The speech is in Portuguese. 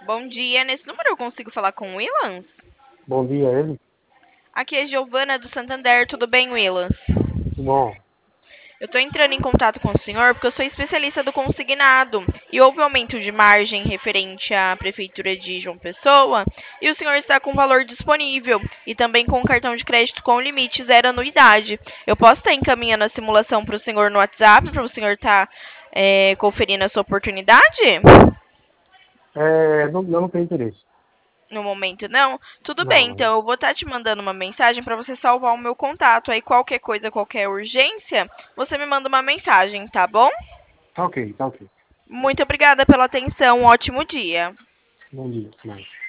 Bom dia. Nesse número eu consigo falar com o Willans? Bom dia, ele. Aqui é Giovana do Santander. Tudo bem, Willans? Bom, Eu estou entrando em contato com o senhor porque eu sou especialista do consignado e houve aumento de margem referente à Prefeitura de João Pessoa e o senhor está com valor disponível e também com um cartão de crédito com limite zero anuidade. Eu posso estar encaminhando a simulação para o senhor no WhatsApp para o senhor estar conferindo a sua oportunidade? eu não tenho interesse. No momento não? Tudo Não, bem, não. então eu vou estar te mandando uma mensagem para você salvar o meu contato. Aí qualquer coisa, qualquer urgência, você me manda uma mensagem, tá bom? Tá ok, tá ok. Muito obrigada pela atenção. Um ótimo dia. Bom dia. Não.